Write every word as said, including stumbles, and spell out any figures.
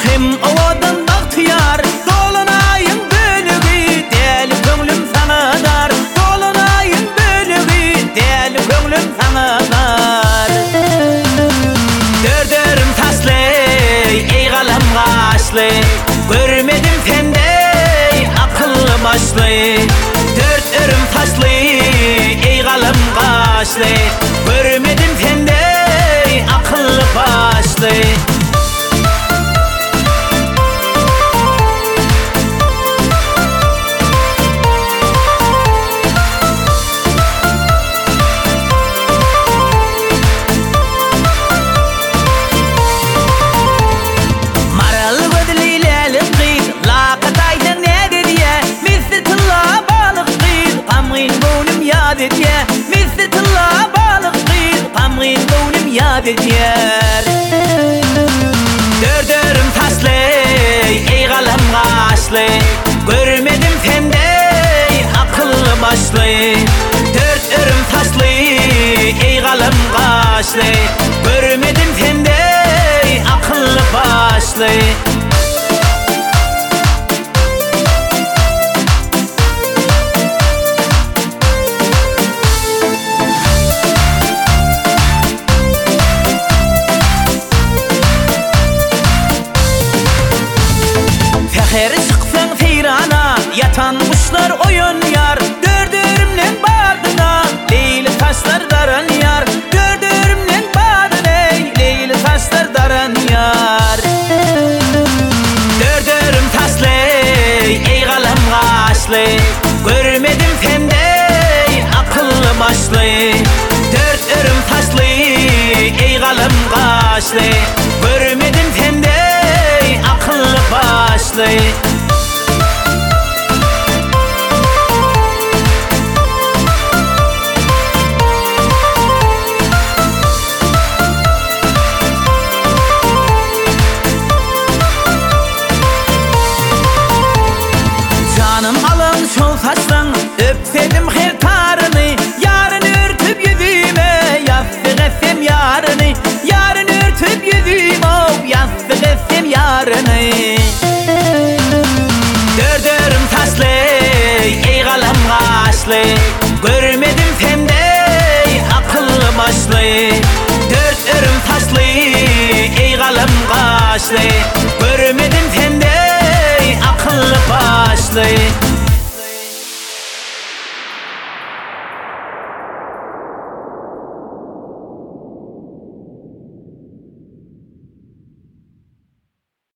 hem ovadan bahtiyar, dolanayın bölügi, deli köngülüm sana dar. Dolanayın bölügi, deli köngülüm sana dar. Dördürüm taslı, ey galam gaşlı, görmedim sendey akıllı başlı. Dört örüm taşlı, ey galam gaşlı, görmedim sendey akıllı başlı. Misli tılla balık kıyır, kamgın boynum yad eder. Dördürüm taslı, ey galam gaşlı, görmedim sendey akıllı başlı. Dört örüm taslı, ey galam gaşlı, görmedim sendey akıllı başlı. Her çıksan seyrana, yatan kuşlar oyun yar. Dördürümden bardına, leyli taşlar daran yar. Dördürümden bardına, leyli taşlar daran yar. Dördürüm taslı, ey galam gaşlı, görmedim sendey akıllı başlı. Dört örüm taşlı, ey galam gaşlı, görmedim sendey akıllı başlı. Canım alın şol saçtan, öpsedim her tarını. Yarın örtüp yüzüme, yastık etsem yarını. Yarın örtüp yüzüme, yastık etsem yarını. Dördürüm taslı, ey galam gaşlı, görmedim sendey akıllı başlı. Dört örüm taslı, ey galam gaşlı, görmedim sendey akıllı başlı.